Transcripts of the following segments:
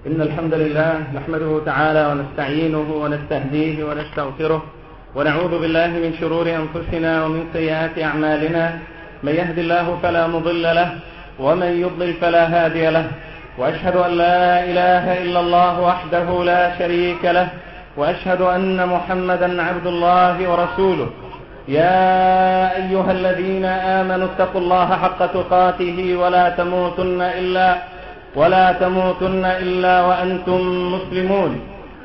إن الحمد لله نحمده تعالى ونستعينه ونستهديه ونستغفره ونعوذ بالله من شرور أنفسنا ومن سيئات أعمالنا. من يهد الله فلا مضل له ومن يضلل فلا هادي له، وأشهد أن لا إله إلا الله وحده لا شريك له، وأشهد أن محمدا عبد الله ورسوله. يا أيها الذين آمنوا اتقوا الله حق تقاته ولا تموتن إلا وأنتم مسلمون.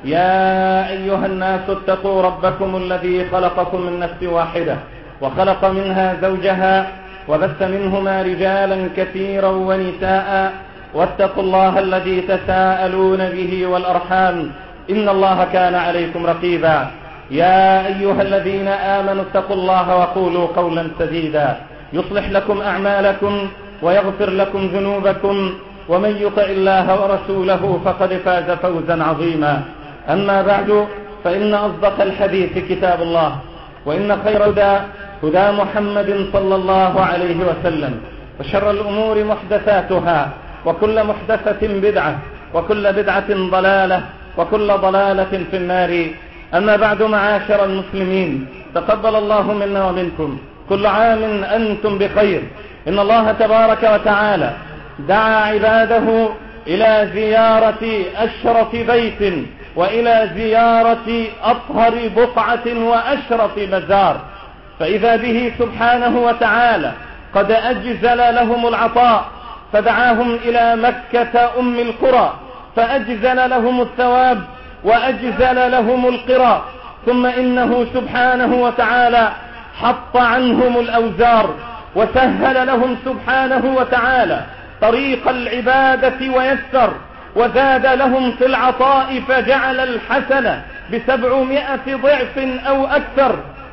يا أيها الناس اتقوا ربكم الذي خلقكم من نفس واحدة وخلق منها زوجها وبث منهما رجالا كثيرا ونساء، واتقوا الله الذي تساءلون به والأرحام إن الله كان عليكم رقيبا. يا أيها الذين آمنوا اتقوا الله وقولوا قولا سديدا يصلح لكم أعمالكم ويغفر لكم ذنوبكم، ومن يطع الله ورسوله فقد فاز فوزا عظيما. أما بعد، فإن أصدق الحديث كتاب الله، وإن خير هدى محمد صلى الله عليه وسلم، وشر الأمور محدثاتها، وكل محدثة بدعة، وكل بدعة ضلالة، وكل ضلالة في النار. أما بعد، معاشر المسلمين، تقبل الله منا ومنكم، كل عام أنتم بخير. إن الله تبارك وتعالى دعا عباده إلى زيارة أشرف بيت، وإلى زيارة أطهر بقعة وأشرف مزار، فإذا به سبحانه وتعالى قد أجزل لهم العطاء، فدعاهم إلى مكة أم القرى فأجزل لهم الثواب وأجزل لهم القرى. ثم إنه سبحانه وتعالى حط عنهم الأوزار، وسهل لهم سبحانه وتعالى طريق العبادة ويسر، وزاد لهم في العطاء فجعل الحسنة ب700 ضعف أو أكثر،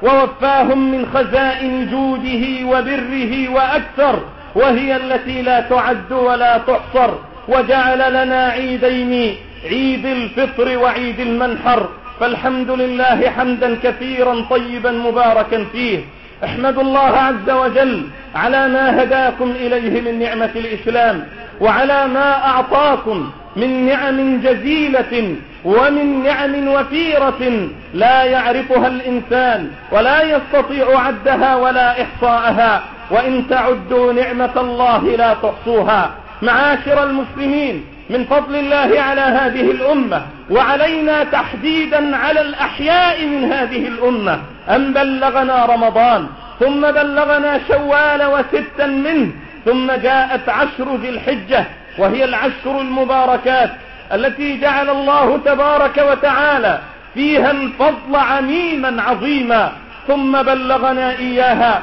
ووفاهم من خزائن جوده وبره وأكثر، وهي التي لا تعد ولا تحصر. وجعل لنا عيدين، عيد الفطر وعيد المنحر، فالحمد لله حمدا كثيرا طيبا مباركا فيه. احمدوا الله عز وجل على ما هداكم إليه من نعمة الإسلام، وعلى ما أعطاكم من نعم جزيلة ومن نعم وفيرة لا يعرفها الإنسان ولا يستطيع عدها ولا إحصاءها، وإن تعدوا نعمة الله لا تحصوها. معاشر المسلمين، من فضل الله على هذه الأمة، وعلينا تحديدا على الأحياء من هذه الأمة، أن بلغنا رمضان، ثم بلغنا شوال وستا منه، ثم جاءت عشر ذي الحجة، وهي العشر المباركات التي جعل الله تبارك وتعالى فيها الفضل عميما عظيما، ثم بلغنا إياها،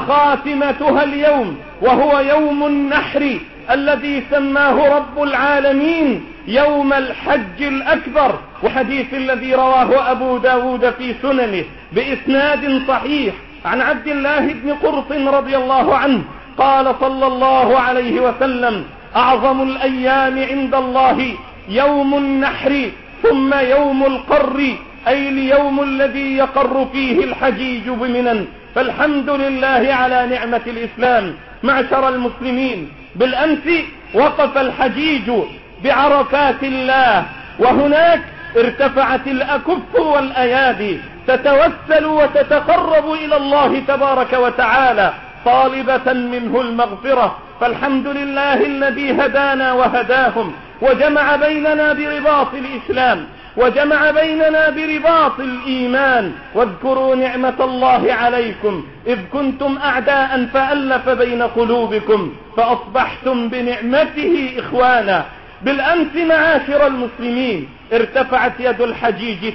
وخاتمتها اليوم، وهو يوم النحر الذي سماه رب العالمين يوم الحج الأكبر، وحديث الذي رواه أبو داود في سننه بإسناد صحيح عن عبد الله بن قرط رضي الله عنه قال صلى الله عليه وسلم: أعظم الأيام عند الله يوم النحر، ثم يوم القر، أي اليوم الذي يقر فيه الحجيج بمنى. فالحمد لله على نعمة الإسلام. معشر المسلمين، بالأمس وقف الحجيج بعرفات الله، وهناك ارتفعت الأكف والأيادي تتوسل وتتقرب إلى الله تبارك وتعالى طالبة منه المغفرة. فالحمد لله الذي هدانا وهداهم، وجمع بيننا برباط الإسلام، وجمع بيننا برباط الإيمان. واذكروا نعمة الله عليكم إذ كنتم أعداء فألف بين قلوبكم فأصبحتم بنعمته إخوانا. بالأمس معاشر المسلمين ارتفعت يد الحجيج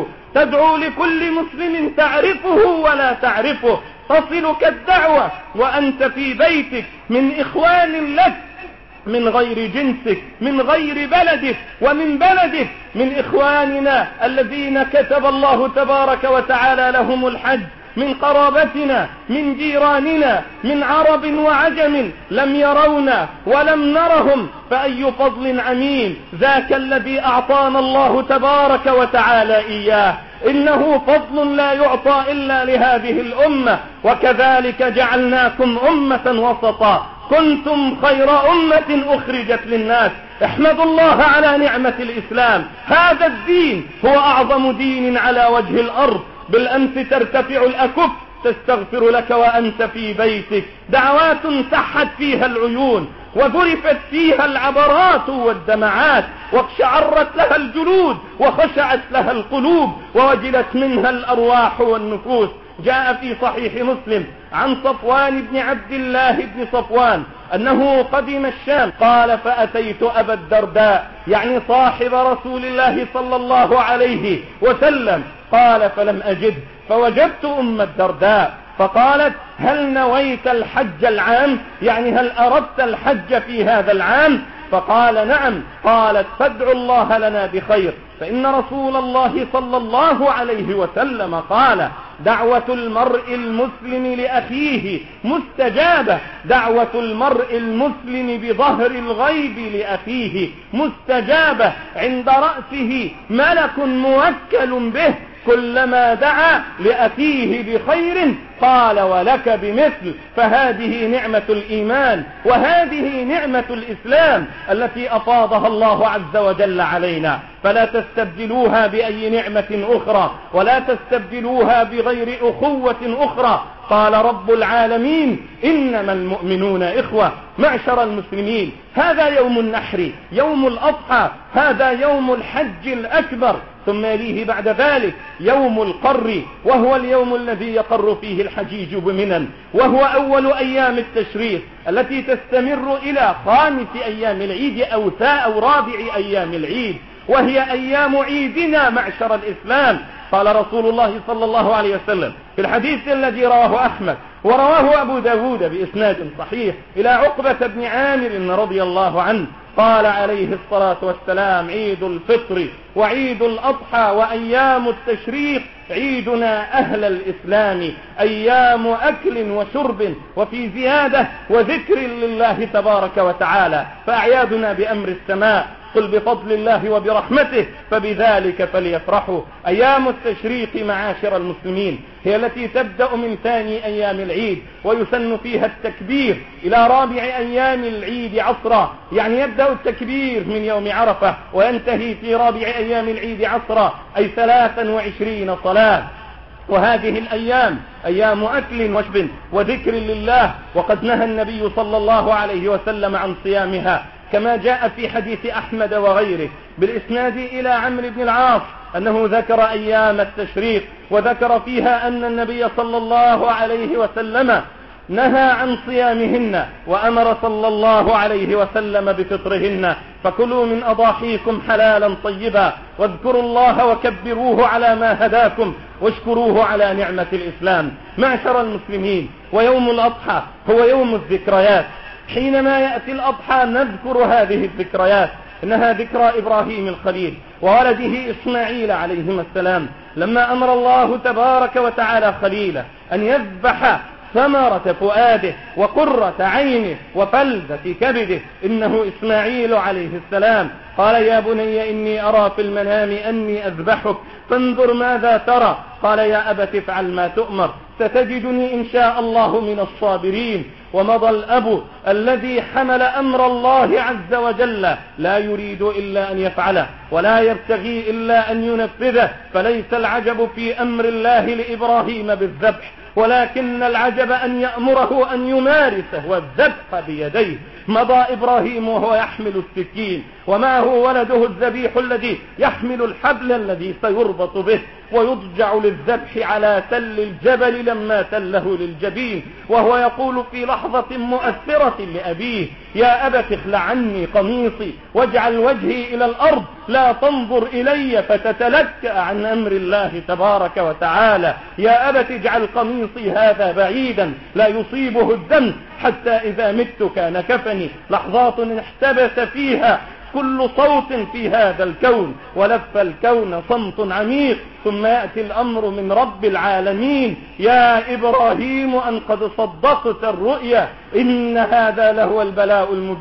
تدعو لكل مسلم تعرفه ولا تعرفه، تصلك الدعوة وأنت في بيتك من إخوان لك من غير جنسك، من غير بلدك، ومن بلدك من إخواننا الذين كتب الله تبارك وتعالى لهم الحج، من قرابتنا، من جيراننا، من عرب وعجم لم يرونا ولم نرهم، فأي فضل عميم ذاك الذي أعطانا الله تبارك وتعالى إياه. إنه فضل لا يعطى إلا لهذه الأمة. وكذلك جعلناكم أمة وسطا، كنتم خير أمة أخرجت للناس احمدوا الله على نعمة الإسلام. هذا الدين هو أعظم دين على وجه الأرض. بالأمس ترتفع الأكف تستغفر لك وأنت في بيتك، دعوات سحت فيها العيون وذرفت فيها العبرات والدمعات، واقشعرت لها الجلود وخشعت لها القلوب ووجلت منها الأرواح والنفوس. جاء في صحيح مسلم عن صفوان بن عبد الله بن صفوان أنه قدم الشام، قال فأتيت أبا الدرداء يعني صاحب رسول الله صلى الله عليه وسلم، قال فلم أجد، فوجدت أم الدرداء فقالت هل نويت الحج العام، يعني هل أردت الحج في هذا العام؟ فقال نعم. قالت فادعوا الله لنا بخير، فإن رسول الله صلى الله عليه وسلم قال دعوة المرء المسلم لأخيه مستجابة، دعوة المرء المسلم بظهر الغيب لأخيه مستجابة، عند رأسه ملك موكل به، كلما دعا لأخيه بخير قال ولك بمثل. فهذه نعمة الإيمان وهذه نعمة الإسلام التي أفاضها الله عز وجل علينا، فلا تستبدلوها بأي نعمة أخرى ولا تستبدلوها بغير أخوة أخرى. قال رب العالمين إنما المؤمنون إخوة. معشر المسلمين، هذا يوم النحر، يوم الأضحى، هذا يوم الحج الأكبر، ثم يليه بعد ذلك يوم القر، وهو اليوم الذي يقر فيه الحجيج بمنى، وهو أول أيام التشريق التي تستمر إلى 5 أيام العيد أو رابع أيام العيد، وهي أيام عيدنا معشر الإسلام. قال رسول الله صلى الله عليه وسلم في الحديث الذي رواه أحمد ورواه أبو داود بإسناد صحيح إلى عقبة بن عامر رضي الله عنه، قال عليه الصلاة والسلام عيد الفطر وعيد الأضحى وأيام التشريق عيدنا أهل الإسلام أيام أكل وشرب، وفي زيادة وذكر لله تبارك وتعالى، فأعيادنا بأمر السماء، قل بفضل الله وبرحمته فبذلك فليفرحوا. أيام التشريق معاشر المسلمين هي التي تبدأ من ثاني أيام العيد، ويسن فيها التكبير إلى رابع أيام العيد عصرا، يعني يبدأ التكبير من يوم عرفة وينتهي في رابع أيام العيد عصرا، أي 23 صلاة. وهذه الأيام أيام أكل وشرب وذكر لله، وقد نهى النبي صلى الله عليه وسلم عن صيامها، كما جاء في حديث أحمد وغيره بالإسناد إلى عمرو بن العاص أنه ذكر أيام التشريق وذكر فيها أن النبي صلى الله عليه وسلم نهى عن صيامهن، وأمر صلى الله عليه وسلم بفطرهن، فكلوا من أضاحيكم حلالا طيبا واذكروا الله وكبروه على ما هداكم واشكروه على نعمة الإسلام. معشر المسلمين، ويوم الأضحى هو يوم الذكريات. حينما يأتي الأضحى نذكر هذه الذكريات، إنها ذكرى إبراهيم الخليل وولده إسماعيل عليهما السلام، لما أمر الله تبارك وتعالى خليله أن يذبح ثمرة فؤاده وقرة عينه وفلذة كبده، إنه إسماعيل عليه السلام. قال يا بني إني أرى في المنام أني أذبحك فانظر ماذا ترى، قال يا أبت افعل ما تؤمر ستجدني إن شاء الله من الصابرين. ومضى الأب الذي حمل أمر الله عز وجل لا يريد إلا أن يفعله ولا يبتغي إلا أن ينفذه، فليس العجب في أمر الله لإبراهيم بالذبح، ولكن العجب أن يأمره أن يمارسه والذبح بيديه. مضى إبراهيم وهو يحمل السكين وما هو ولده الذبيح الذي يحمل الحبل الذي سيربط به ويضجع للذبح على تل الجبل لما تله للجبين، وهو يقول في لحظة مؤثرة لأبيه يا أبت اخلع عني قميصي واجعل وجهي إلى الأرض لا تنظر إلي فتتلكأ عن أمر الله تبارك وتعالى، يا أبت اجعل قميصي هذا بعيدا لا يصيبه الدم حتى إذا مت كان كفني. لحظات احتبس فيها كل صوت في هذا الكون ولف الكون صمت عميق، ثم يأتي الأمر من رب العالمين يا إبراهيم أن قد صدقت الرؤيا إن هذا لهو البلاء المبين.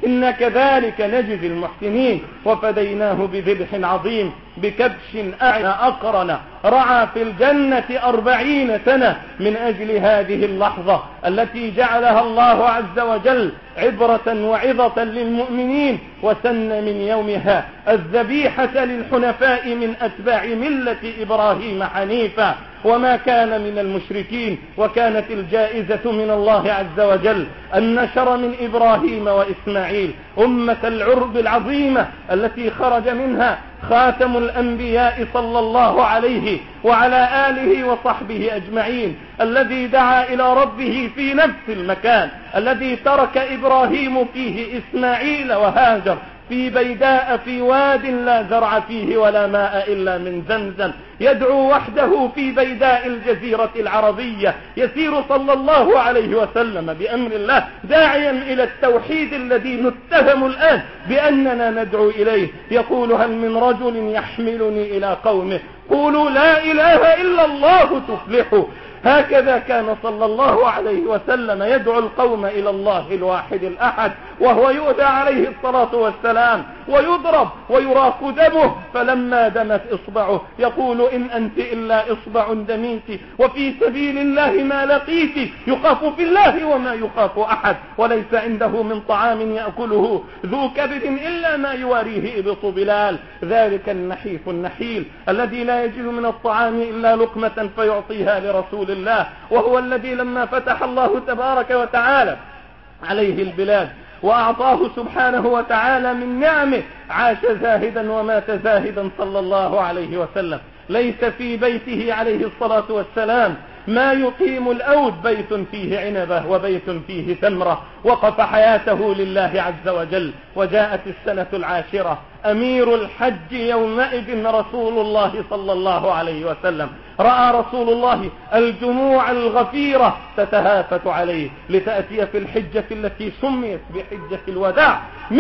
إن كذلك نجزي المحسنين. وفديناه بذبح عظيم، بكبش أعلى أقرن رعى في الجنة 40 سنة من أجل هذه اللحظة التي جعلها الله عز وجل عبرة وعظة للمؤمنين، وسن من يومها الذبيحة للحنفاء من أتباع ملة إبراهيم حنيفا وما كان من المشركين. وكانت الجائزة من الله عز وجل أن نشر من إبراهيم وإسماعيل أمة العرب العظيمة التي خرج منها خاتم الأنبياء صلى الله عليه وعلى آله وصحبه أجمعين، الذي دعا إلى ربه في نفس المكان الذي ترك إبراهيم فيه إسماعيل وهاجر، في بيداء في واد لا زرع فيه ولا ماء إلا من زمزم، يدعو وحده في بيداء الجزيرة العربية، يسير صلى الله عليه وسلم بأمر الله داعيا إلى التوحيد الذي نتهم الآن بأننا ندعو إليه، يقول: هل من رجل يحملني إلى قومه قولوا لا إله إلا الله تفلحوا. هكذا كان صلى الله عليه وسلم يدعو القوم إلى الله الواحد الأحد، وهو يؤذى عليه الصلاة والسلام ويضرب ويراق دمه، فلما دمت إصبعه يقول: إن أنت إلا إصبع دميت وفي سبيل الله ما لقيت، يخاف في الله وما يخاف أحد، وليس عنده من طعام يأكله ذو كبد إلا ما يواريه إبط بلال، ذلك النحيف النحيل الذي لا يجد من الطعام إلا لقمة فيعطيها لرسول الله، وهو الذي لما فتح الله تبارك وتعالى عليه البلاد وأعطاه سبحانه وتعالى من نعمه عاش زاهدا ومات زاهدا صلى الله عليه وسلم. ليس في بيته عليه الصلاة والسلام ما يقيم الأود، بيت فيه عنبة وبيت فيه تمرة، وقف حياته لله عز وجل. وجاءت السنة العاشرة، أمير الحج يومئذ رسول الله صلى الله عليه وسلم، رأى رسول الله الجموع الغفيرة تتهافت عليه لتأتي في الحجة التي سميت بحجة الوداع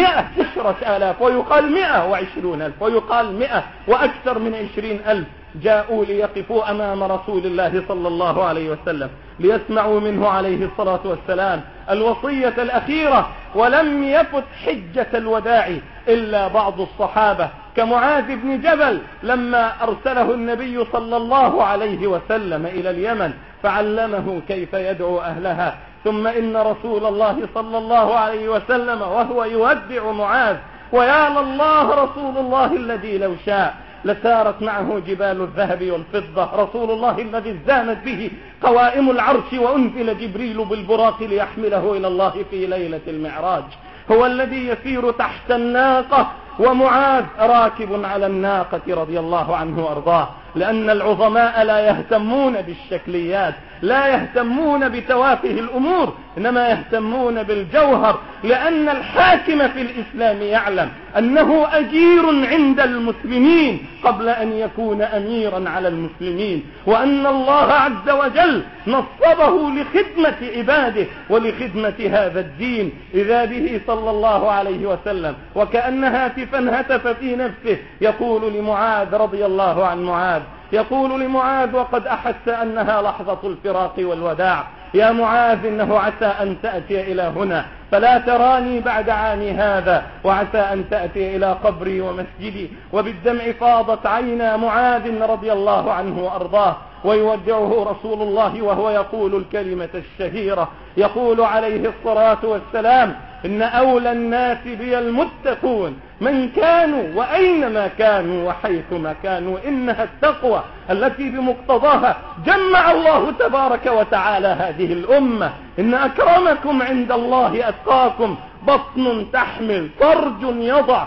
110,000 ويقال 120,000 ويقال 100 وأكثر من 20,000 جاءوا ليقفوا أمام رسول الله صلى الله عليه وسلم ليسمعوا منه عليه الصلاة والسلام الوصية الأخيرة. ولم يفت حجة الوداع إلا بعض الصحابة كمعاذ بن جبل لما أرسله النبي صلى الله عليه وسلم إلى اليمن فعلمه كيف يدعو أهلها. ثم إن رسول الله صلى الله عليه وسلم وهو يودع معاذ، ويا لله رسول الله الذي لو شاء لسارت معه جبال الذهب والفضة، رسول الله الذي ازدانت به قوائم العرش وأنزل جبريل بالبراق ليحمله إلى الله في ليلة المعراج، هو الذي يسير تحت الناقة ومعاذ راكب على الناقة رضي الله عنه وأرضاه. لأن العظماء لا يهتمون بالشكليات، لا يهتمون بتوافه الأمور، إنما يهتمون بالجوهر، لأن الحاكم في الإسلام يعلم أنه أجير عند المسلمين قبل أن يكون أميرا على المسلمين، وأن الله عز وجل نصبه لخدمة عباده ولخدمة هذا الدين. إذا به صلى الله عليه وسلم وكأن هاتفا هتف في نفسه يقول لمعاذ رضي الله عن معاذ، يقول لمعاذ وقد أحس أنها لحظة الفراق والوداع: يا معاذ إنه عسى أن تأتي إلى هنا فلا تراني بعد عامي هذا، وعسى أن تأتي إلى قبري ومسجدي. وبالدمع فاضت عينا معاذ رضي الله عنه وأرضاه، ويودعه رسول الله وهو يقول الكلمة الشهيرة، يقول عليه الصلاة والسلام: إن أولى الناس بي المتقون من كانوا وأينما كانوا وحيثما كانوا. إنها التقوى التي بمقتضاها جمع الله تبارك وتعالى هذه الأمة. إن أكرمكم عند الله أتقاكم، بطن تحمل فرج يضع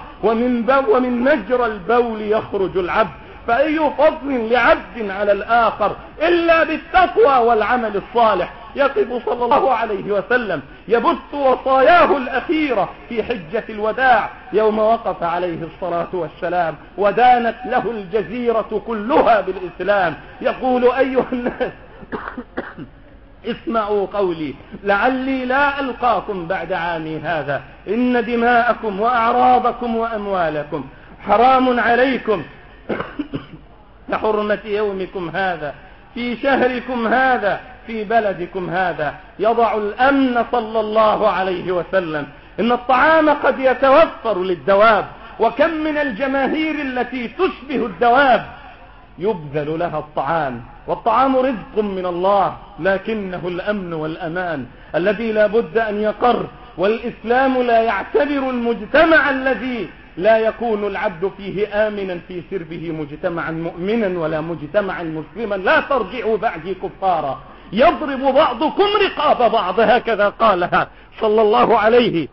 ومن مجرى البول يخرج العبد، فأي فضل لعبد على الآخر إلا بالتقوى والعمل الصالح. يقف صلى الله عليه وسلم يبث وصاياه الأخيرة في حجة الوداع يوم وقف عليه الصلاة والسلام ودانت له الجزيرة كلها بالإسلام، يقول: أيها الناس اسمعوا قولي لعلي لا ألقاكم بعد عامي هذا، إن دماءكم وأعراضكم وأموالكم حرام عليكم كحرمة يومكم هذا في شهركم هذا في بلدكم هذا. يضع الأمن صلى الله عليه وسلم إن الطعام قد يتوفر للدواب، وكم من الجماهير التي تشبه الدواب يبذل لها الطعام، والطعام رزق من الله، لكنه الأمن والأمان الذي لا بد أن يقر. والإسلام لا يعتبر المجتمع الذي لا يكون العبد فيه آمنا في سربه مجتمعا مؤمنا ولا مجتمعا مسلما. لا ترجعوا بعدي كفارا يضرب بعضكم رقاب بعض، هكذا قالها صلى الله عليه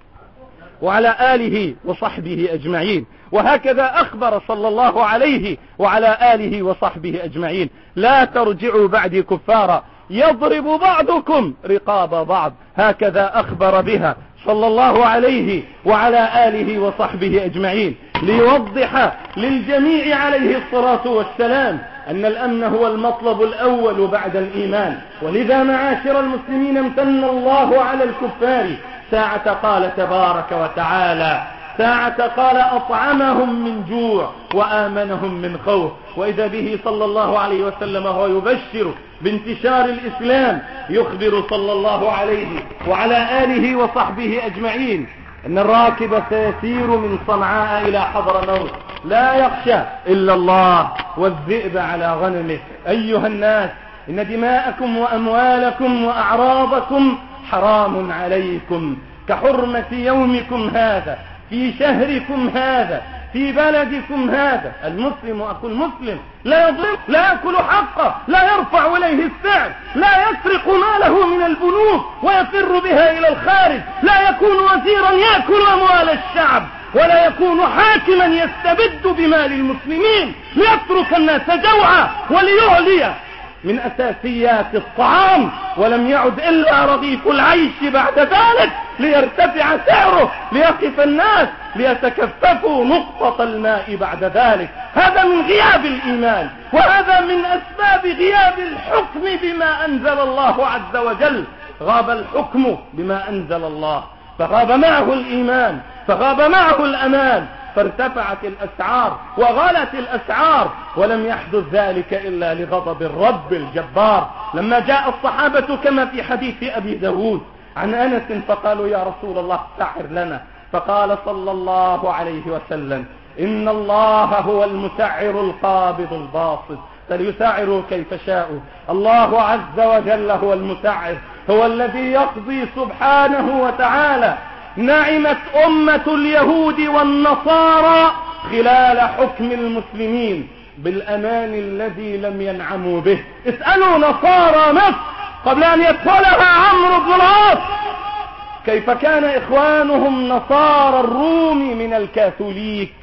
وعلى آله وصحبه أجمعين، وهكذا أخبر صلى الله عليه وعلى آله وصحبه أجمعين: لا ترجعوا بعدي كفارا يضرب بعضكم رقاب بعض، هكذا أخبر بها صلى الله عليه وعلى آله وصحبه أجمعين، ليوضح للجميع عليه الصلاة والسلام أن الأمن هو المطلب الأول بعد الإيمان. ولذا معاشر المسلمين امتن الله على الكفار ساعة قال تبارك وتعالى، ساعة قال أطعمهم من جوع وآمنهم من خوف. وإذا به صلى الله عليه وسلم هو يبشر بانتشار الإسلام، يخبر صلى الله عليه وعلى آله وصحبه أجمعين أن الراكب سيسير من صنعاء إلى حضرموت لا يخشى إلا الله والذئب على غنمه. أيها الناس، إن دماءكم وأموالكم وأعراضكم حرام عليكم كحرمة يومكم هذا في شهركم هذا في بلدكم هذا. المسلم أخو المسلم لا يظلم، لا يأكل حقه، لا يرفع إليه السعر، لا يسرق ماله من البنوك ويفر بها إلى الخارج، لا يكون وزيرا يأكل أموال الشعب، ولا يكون حاكما يستبد بمال المسلمين ليترك الناس جوعا وليعلي من أساسيات الطعام، ولم يعد إلا رغيف العيش بعد ذلك ليرتفع سعره، ليقف الناس ليتكففوا نقطة الماء بعد ذلك. هذا من غياب الإيمان، وهذا من أسباب غياب الحكم بما أنزل الله عز وجل. غاب الحكم بما أنزل الله، فغاب معه الإيمان، فغاب معه الأمان، فارتفعت الأسعار وغلت الأسعار، ولم يحدث ذلك إلا لغضب الرب الجبار. لما جاء الصحابة كما في حديث أبي داود عن أنس فقالوا: يا رسول الله سعر لنا، فقال صلى الله عليه وسلم: إن الله هو المسعر القابض الباسط، فليسعروا كيف شاءوا. الله عز وجل هو المسعر، هو الذي يقضي سبحانه وتعالى. نعمت أمة اليهود والنصارى خلال حكم المسلمين بالأمان الذي لم ينعموا به. اسألوا نصارى مصر قبل أن يدخلها عمرو بن العاص كيف كان إخوانهم نصارى الروم من الكاثوليك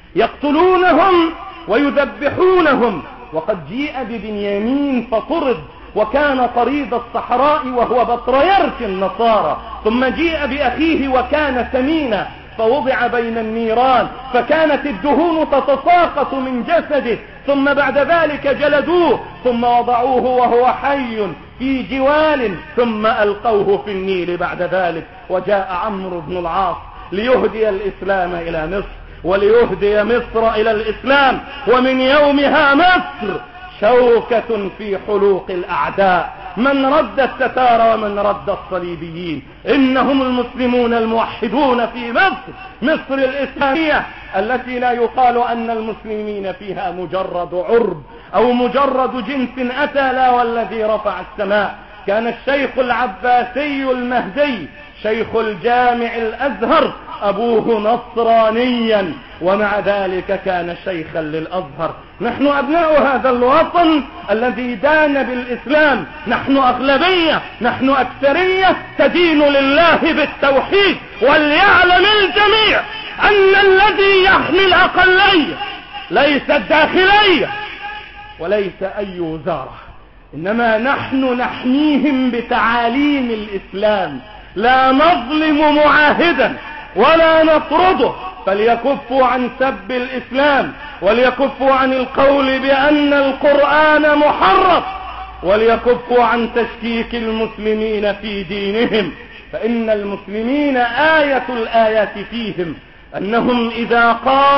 يقتلونهم ويذبحونهم. وقد جيء ببنيامين فطرد، وكان طريد الصحراء وهو بطريرك النصارى، ثم جيء بأخيه وكان سمينا فوضع بين النيران، فكانت الدهون تتساقط من جسده، ثم بعد ذلك جلدوه، ثم وضعوه وهو حي في جوال، ثم ألقوه في النيل بعد ذلك. وجاء عمرو بن العاص ليهدي الإسلام إلى مصر، وليهدي مصر إلى الإسلام، ومن يومها مصر شوكة في حلوق الأعداء، من رد التتار ومن رد الصليبيين. إنهم المسلمون الموحدون في مصر، مصر الإسلامية التي لا يقال أن المسلمين فيها مجرد عرب أو مجرد جنس أتى، لا والذي رفع السماء. كان الشيخ العباسي المهدي شيخ الجامع الأزهر أبوه نصرانيا، ومع ذلك كان شيخا للأزهر. نحن أبناء هذا الوطن الذي دان بالإسلام، نحن أغلبية، نحن أكثرية تدين لله بالتوحيد. وليعلم الجميع أن الذي يحمي الأقلية ليس الداخلية وليس أي وزارة، إنما نحن نحميهم بتعاليم الإسلام، لا نظلم معاهدا ولا نطرده، فليكفوا عن سب الإسلام، وليكفوا عن القول بأن القرآن محرف، وليكفوا عن تشكيك المسلمين في دينهم. فإن المسلمين آية الآيات فيهم أنهم إذا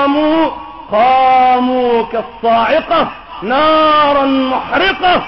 قاموا كالصاعقة، نارا محرقة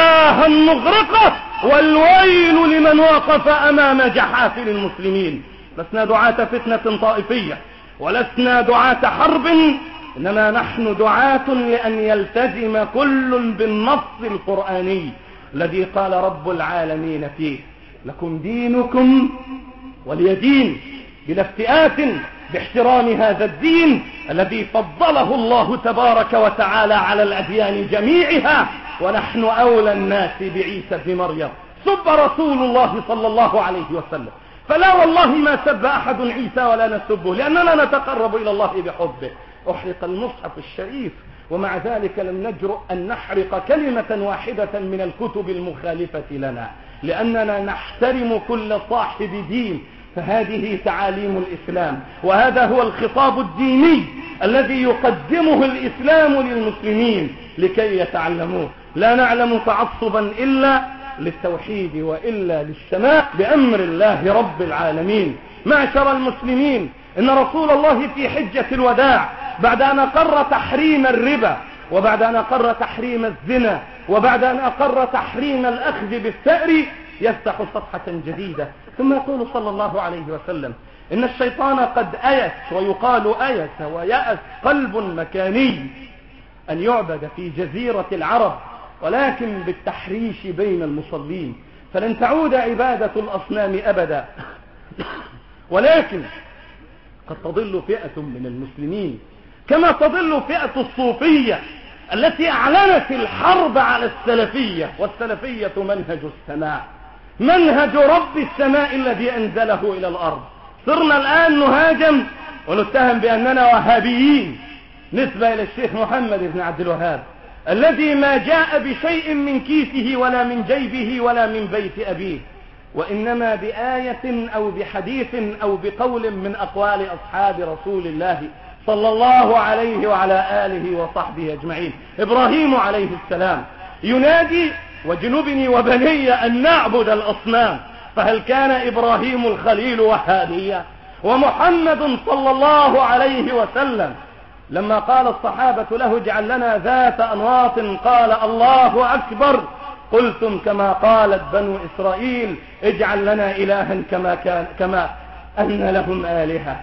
ومياها مغرقة، والويل لمن وقف أمام جحافل المسلمين. لسنا دعاة فتنة طائفية، ولسنا دعاة حرب، إنما نحن دعاة لأن يلتزم كل بالنص القرآني الذي قال رب العالمين فيه: لكم دينكم ولي دين، بلا افتئات، باحترام هذا الدين الذي فضله الله تبارك وتعالى على الأديان جميعها، ونحن أولى الناس بعيسى بن مريم. سب رسول الله صلى الله عليه وسلم، فلا والله ما سب أحد عيسى ولا نسبه، لأننا نتقرب إلى الله بحبه. أحرق المصحف الشريف، ومع ذلك لم نجرؤ أن نحرق كلمة واحدة من الكتب المخالفة لنا، لأننا نحترم كل صاحب دين. فهذه تعاليم الإسلام، وهذا هو الخطاب الديني الذي يقدمه الإسلام للمسلمين لكي يتعلموه. لا نعلم تعصبا إلا للتوحيد وإلا للسماء بأمر الله رب العالمين. معشر المسلمين، إن رسول الله في حجة الوداع بعد أن أقر تحريم الربا، وبعد أن أقر تحريم الزنا، وبعد أن أقر تحريم الأخذ بالثأر، يفتح صفحة جديدة، ثم يقول صلى الله عليه وسلم: إن الشيطان قد أيس، ويقال أيس ويأس قلب مكاني، أن يعبد في جزيرة العرب، ولكن بالتحريش بين المصلين، فلن تعود عبادة الأصنام أبدا، ولكن قد تضل فئة من المسلمين كما تضل فئة الصوفية التي أعلنت الحرب على السلفية. والسلفية منهج السماء، منهج رب السماء الذي أنزله إلى الأرض. صرنا الآن نهاجم ونتهم بأننا وهابيين نسبة إلى الشيخ محمد بن عبد الوهاب، الذي ما جاء بشيء من كيسه ولا من جيبه ولا من بيت أبيه، وإنما بآية أو بحديث أو بقول من أقوال أصحاب رسول الله صلى الله عليه وعلى آله وصحبه أجمعين. إبراهيم عليه السلام ينادي: واجنبني وبني أن نعبد الأصنام. فهل كان إبراهيم الخليل وهابيا؟ ومحمد صلى الله عليه وسلم لما قال الصحابة له: اجعل لنا ذات أنواط، قال: الله أكبر. قلتم كما قالت بنو إسرائيل: اجعل لنا إلها كما أن لهم آلهة.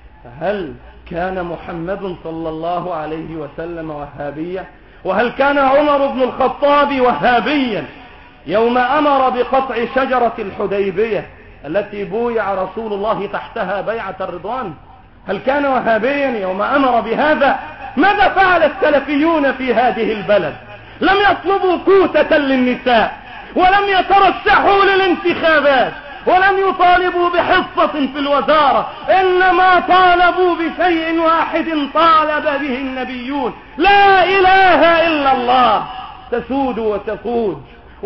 فهل كان محمد صلى الله عليه وسلم وهابيا؟ وهل كان عمر بن الخطاب وهابيا يوم أمر بقطع شجرة الحديبية التي بويع رسول الله تحتها بيعة الرضوان؟ هل كان وهابيا يوم أمر بهذا؟ ماذا فعل السلفيون في هذه البلد؟ لم يطلبوا كوتة للنساء، ولم يترشحوا للانتخابات، ولم يطالبوا بحصة في الوزارة، إنما طالبوا بشيء واحد طالب به النبيون: لا إله إلا الله، تسود وتقود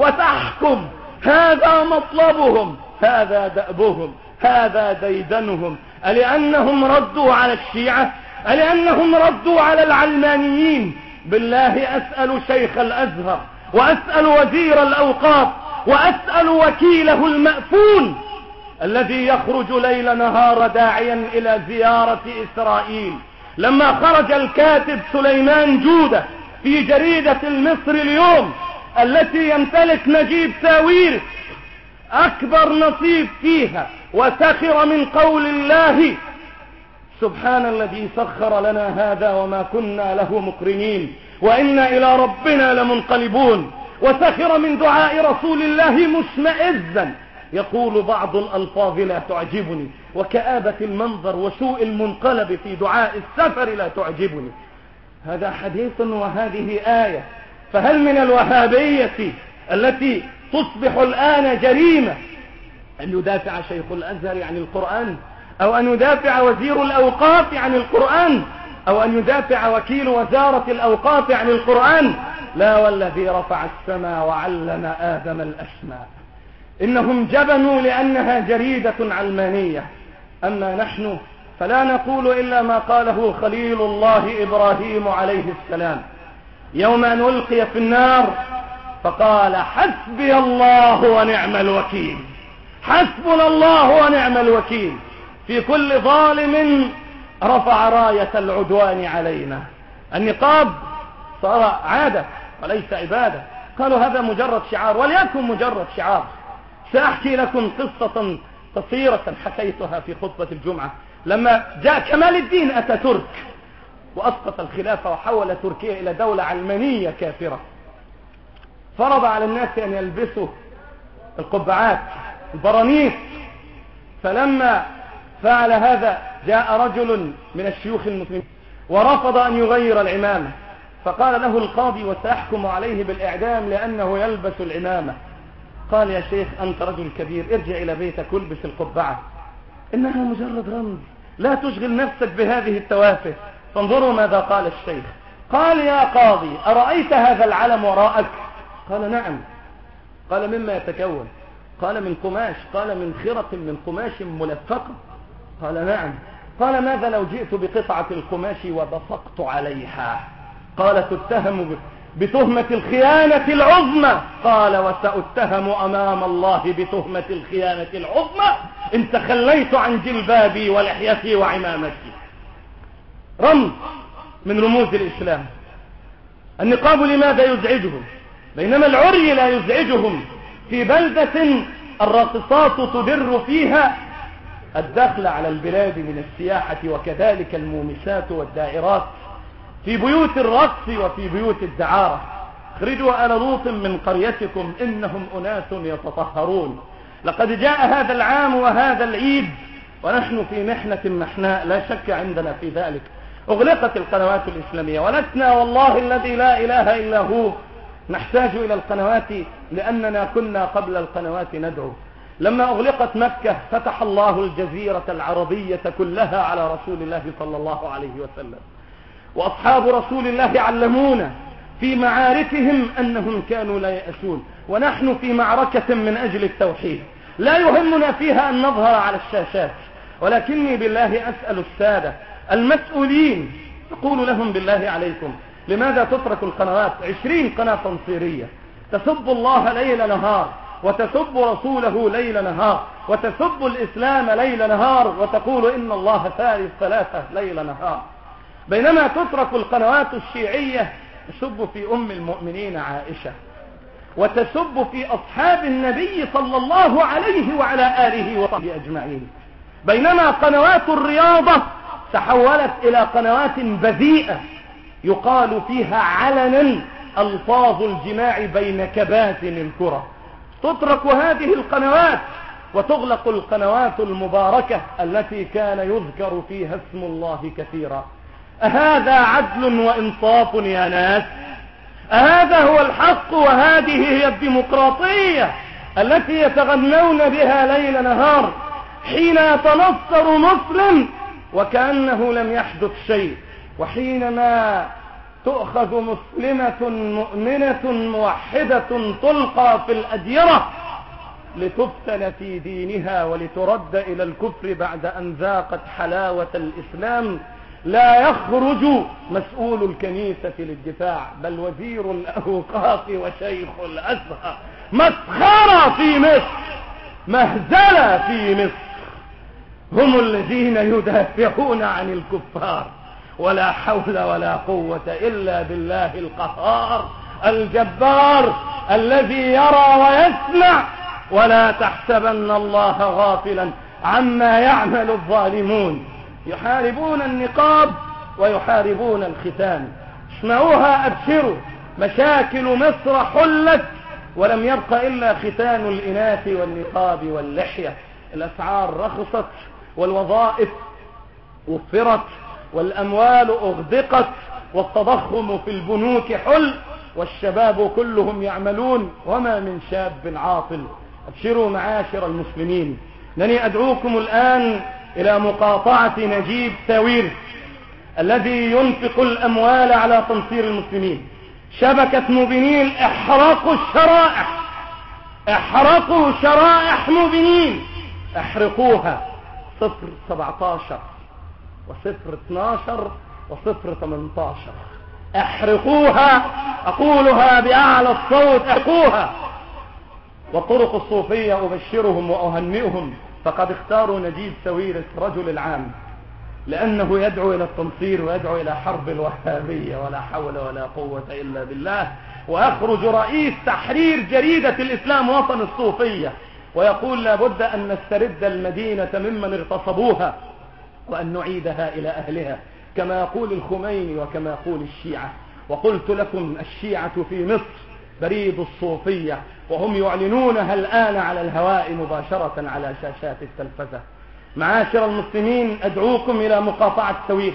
وتحكم. هذا مطلبهم، هذا دأبهم، هذا ديدنهم. ألأنهم ردوا على الشيعة؟ ألأنهم ردوا على العلمانيين؟ بالله أسأل شيخ الأزهر، وأسأل وزير الأوقاف، وأسأل وكيله المأفون الذي يخرج ليل نهار داعيا إلى زيارة إسرائيل، لما خرج الكاتب سليمان جودة في جريدة المصر اليوم التي يمتلك نجيب ساويرس أكبر نصيب فيها، وسخر من قول الله: سبحان الذي سخر لنا هذا وما كنا له مقرنين وإنا إلى ربنا لمنقلبون. وسخر من دعاء رسول الله مشمئزا، يقول بعض الألفاظ لا تعجبني، وكآبة المنظر وسوء المنقلب في دعاء السفر لا تعجبني. هذا حديث وهذه آية. فهل من الوهابية التي تصبح الآن جريمة أن يدافع شيخ الأزهر عن القرآن، أو أن يدافع وزير الأوقاف عن القرآن، أو أن يدافع وكيل وزارة الأوقاف عن القرآن؟ لا، والذي رفع السماء وعلم آدم الأسماء. إنهم جبنوا لأنها جريدة علمانية. أما نحن فلا نقول إلا ما قاله خليل الله إبراهيم عليه السلام يوم أن ألقي في النار، فقال: حسبي الله ونعم الوكيل. حسبنا الله ونعم الوكيل في كل ظالم رفع راية العدوان علينا. النقاب صار عادة وليس عبادة. قالوا هذا مجرد شعار، وليكن مجرد شعار. سأحكي لكم قصة قصيرة حكيتها في خطبة الجمعة. لما جاء كمال الدين أتاتورك وأسقط الخلافة وحول تركيا إلى دولة علمانية كافرة، فرض على الناس أن يلبسوا القبعات البرانيس. فلما فعل هذا جاء رجل من الشيوخ المسلمين ورفض أن يغير العمامة، فقال له القاضي وسأحكم عليه بالإعدام لأنه يلبس العمامة. قال يا شيخ أنت رجل كبير، ارجع إلى بيتك والبس القبعة، إنها مجرد رمز، لا تشغل نفسك بهذه التوافه. فانظروا ماذا قال الشيخ. قال يا قاضي أرأيت هذا العلم وراءك؟ قال نعم. قال مما يتكون؟ قال من قماش. قال من خرق من قماش ملفقة. قال نعم. قال ماذا لو جئت بقطعة القماش وبصقت عليها؟ قال تتهم بتهمة الخيانة العظمى. قال وسأتهم أمام الله بتهمة الخيانة العظمى إن تخليت عن جلبابي ولحيتي وعمامتي. رمز من رموز الإسلام. النقاب لماذا يزعجهم بينما العري لا يزعجهم؟ في بلدة الراقصات تدر فيها الدخل على البلاد من السياحة وكذلك المومسات والدائرات، في بيوت الرقص وفي بيوت الدعارة. اخرجوا آل لوط من قريتكم إنهم أناس يتطهرون. لقد جاء هذا العام وهذا العيد ونحن في محنة محناء لا شك عندنا في ذلك. أغلقت القنوات الإسلامية ولسنا والله الذي لا إله إلا هو نحتاج إلى القنوات لأننا كنا قبل القنوات ندعو. لما أغلقت مكة فتح الله الجزيرة العربية كلها على رسول الله صلى الله عليه وسلم، وأصحاب رسول الله علمونا في معاركهم أنهم كانوا لا يأسون، ونحن في معركة من أجل التوحيد لا يهمنا فيها أن نظهر على الشاشات، ولكني بالله أسأل السادة المسؤولين أقول لهم بالله عليكم لماذا تترك القنوات 20 قناة تنصيرية تسب الله ليل نهار وتسب رسوله ليل نهار وتسب الإسلام ليل نهار وتقول إن الله ثالث ثلاثة ليل نهار، بينما تترك القنوات الشيعية تسب في أم المؤمنين عائشة وتسب في أصحاب النبي صلى الله عليه وعلى آله وصحبه أجمعين، بينما قنوات الرياضة تحولت إلى قنوات بذيئة يقال فيها علنا ألفاظ الجماع بين كباتن الكرة. تترك هذه القنوات وتغلق القنوات المباركة التي كان يذكر فيها اسم الله كثيرا. أهذا عدل وإنصاف يا ناس؟ أهذا هو الحق وهذه هي الديمقراطية التي يتغنون بها ليل نهار حين يتنصر مسلم وكأنه لم يحدث شيء، وحينما تؤخذ مسلمة مؤمنة موحدة تلقى في الأديرة لتفتن في دينها ولترد إلى الكفر بعد أن ذاقت حلاوة الإسلام، لا يخرج مسؤول الكنيسة للدفاع بل وزير الأوقاف وشيخ الأزهر. مسخرة في مصر، مهزلة في مصر، هم الذين يدافعون عن الكفار، ولا حول ولا قوة إلا بالله القهار الجبار الذي يرى ويسمع. ولا تحسبن الله غافلا عما يعمل الظالمون، يحاربون النقاب ويحاربون الختان. اسمعوها أبشروا، مشاكل مصر حلت ولم يبق إلا ختان الإناث والنقاب واللحية. الأسعار رخصت والوظائف وفرت والأموال أغدقت والتضخم في البنوك حل والشباب كلهم يعملون وما من شاب عاطل. أبشروا معاشر المسلمين، أنني أدعوكم الآن إلى مقاطعة نجيب ساويرس الذي ينفق الأموال على تنصير المسلمين. شبكة موبينيل احرقوا الشرائح، احرقوا شرائح موبينيل، احرقوها 017 و012 و018، احرقوها، أقولها بأعلى الصوت، احرقوها. والطرق الصوفية أبشرهم وأهنئهم فقد اختاروا نجيب ساويرس رجل العام لأنه يدعو إلى التنصير ويدعو إلى حرب الوهابية، ولا حول ولا قوة إلا بالله. وأخرج رئيس تحرير جريدة الإسلام وطن الصوفية ويقول لابد أن نسترد المدينة ممن اغتصبوها وأن نعيدها إلى أهلها، كما يقول الخميني وكما يقول الشيعة. وقلت لكم الشيعة في مصر بريد الصوفية، وهم يعلنونها الآن على الهواء مباشرة على شاشات التلفزة. معاشر المسلمين، أدعوكم إلى مقاطعة سويرس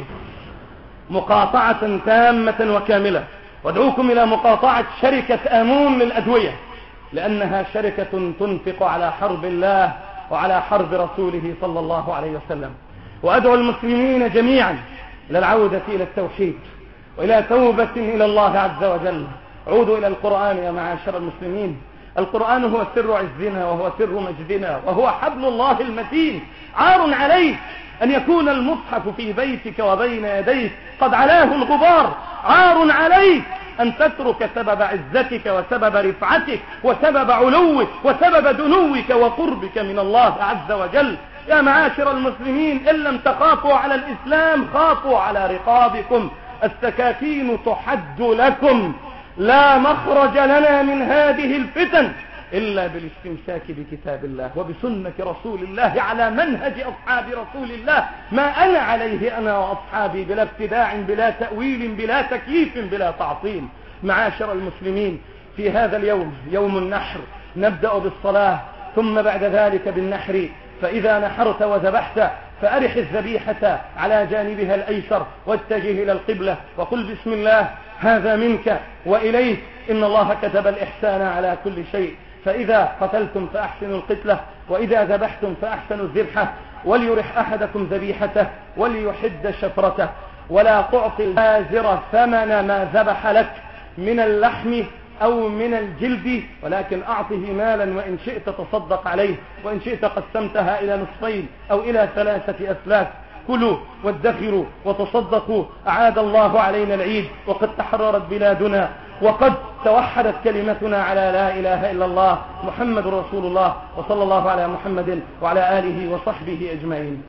مقاطعة تامة وكاملة، وادعوكم إلى مقاطعة شركة آمون للأدوية، لأنها شركة تنفق على حرب الله وعلى حرب رسوله صلى الله عليه وسلم. وأدعو المسلمين جميعا إلى العودة إلى التوحيد وإلى توبة إلى الله عز وجل. عودوا إلى القرآن يا معاشر المسلمين. القرآن هو سر عزنا وهو سر مجدنا وهو حبل الله المتين. عار عليك أن يكون المصحف في بيتك وبين يديك قد علاه الغبار. عار عليك أن تترك سبب عزتك وسبب رفعتك وسبب علوك وسبب دنوك وقربك من الله عز وجل. يا معاشر المسلمين، إن لم تخافوا على الإسلام خافوا على رقابكم. السكاكين تحد لكم. لا مخرج لنا من هذه الفتن إلا بالاستمساك بكتاب الله وبسنة رسول الله على منهج أصحاب رسول الله، ما أنا عليه أنا وأصحابي، بلا ابتداع بلا تأويل بلا تكييف بلا تعطيل. معاشر المسلمين، في هذا اليوم يوم النحر نبدأ بالصلاة ثم بعد ذلك بالنحر. فإذا نحرت وذبحت فأرح الذبيحة على جانبها الأيسر واتجه إلى القبلة وقل بسم الله، هذا منك وإليك، إن الله كتب الإحسان على كل شيء. فإذا قتلتم فأحسنوا القتلة وإذا ذبحتم فأحسنوا الذبحة، وليرح أحدكم ذبيحته وليحد شفرته، ولا تعطي البازر ثمن ما ذبح لك من اللحم أو من الجلد، ولكن أعطه مالا وإن شئت تصدق عليه وإن شئت قسمتها إلى نصفين أو إلى 3 أثلاث. كلوا وادخروا وتصدقوا. أعاد الله علينا العيد وقد تحررت بلادنا وقد توحدت كلمتنا على لا إله إلا الله محمد رسول الله، وصلى الله على محمد وعلى آله وصحبه أجمعين.